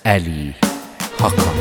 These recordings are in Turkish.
Əli Hakan.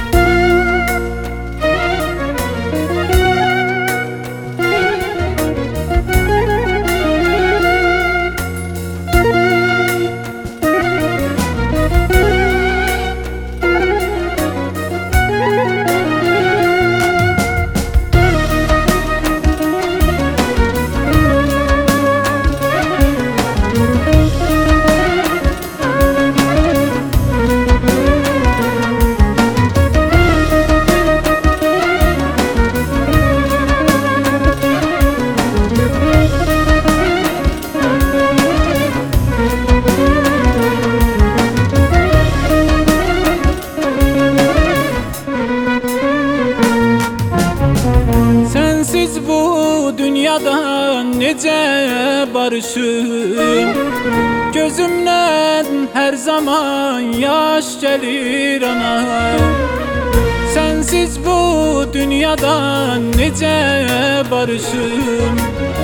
Sensiz bu dünyadan nece barışım, gözümden her zaman yaş gelir ana. Sensiz bu dünyadan nece barışım,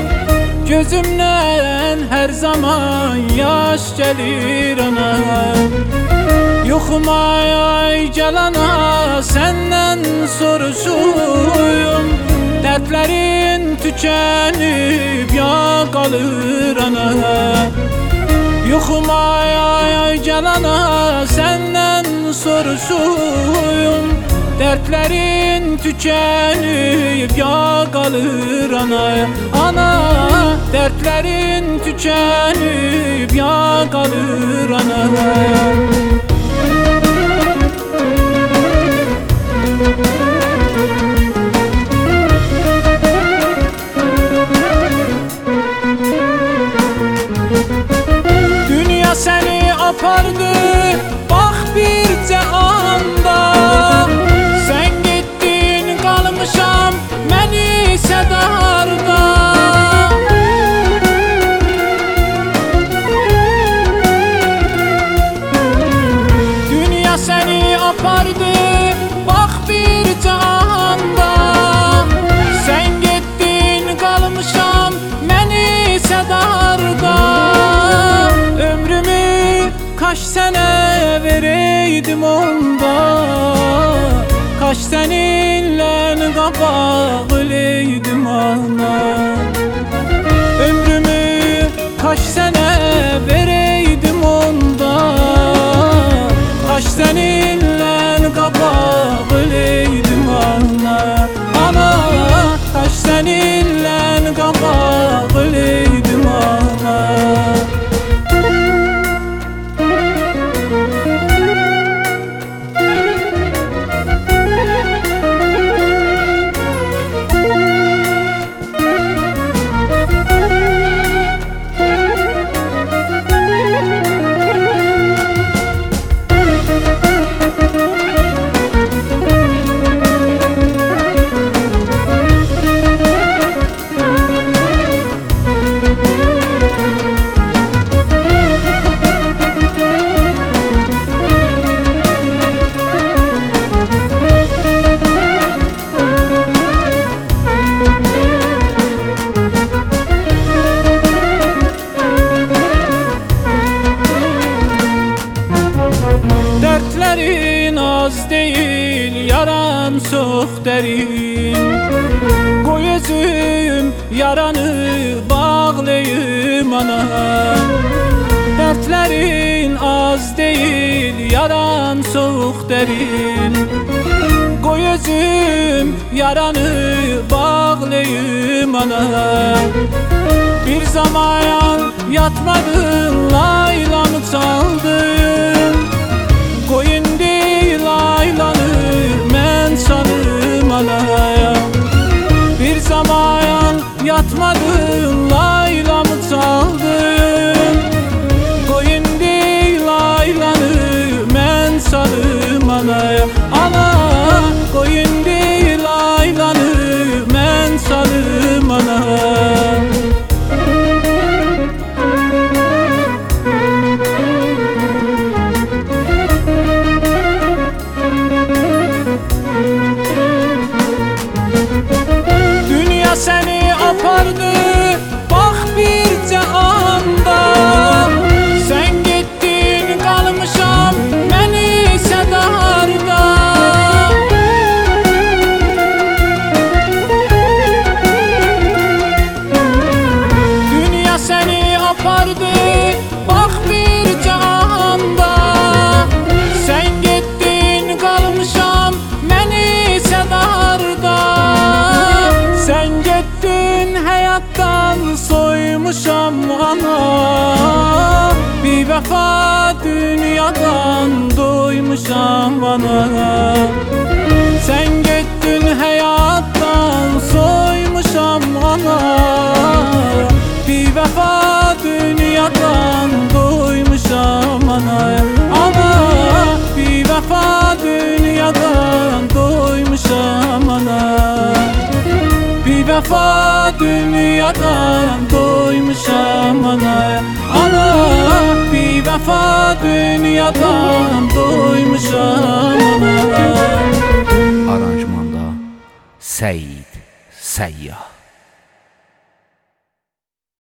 gözümden her zaman yaş gelir ana. Yoxum ay gelana senden soruşuyum, dertlerin tükenip ya kalır ana. Yoxum ay gelana senden soruşuyum, dertlerin tükenip ya kalır ana. Ana, dertlerin tükenip ya kalır ana. Dünya seni apardı bak birce anda, sen gittin kalmışam beni sedarda. Dünya seni apardı bak birce anda, sen gittin kalmışam beni sedarda. Kaç sene vereydim onda, kaç seninle kapağılıydım ana. Ömrümü kaç sene vereydim onda, kaç seninle kapağılıydım ana. Ana, kaç seninle kapağılıydım ana. Dertlerin az değil, yaran çok derin. Koy özüm yaranı bağlayayım ana. Dertlerin az değil, yaran çok derin. Koy özüm yaranı bağlayayım ana. Bir zaman yatmadın, laylamı çaldın. Koyun değil aylanı men sanırım alaya. Bir zaman yatmadın, laylamı çaldın. Koyun değil aylanı men sanırım alaya. Ana, koyun değil aylanı men sanırım alaya. vəfa dünyadan doymuşam ana. Sen getdin həyatdan soymuşam ana. Bir vəfa dünyadan doymuşam ana. Ana, bir vəfa dünyadan doymuşam ana. Bir vəfa dünyadan doymuşam ana. Ana, bir vəfa dünyadan doymuşam ana. Aranjmanda Səid Səyyah.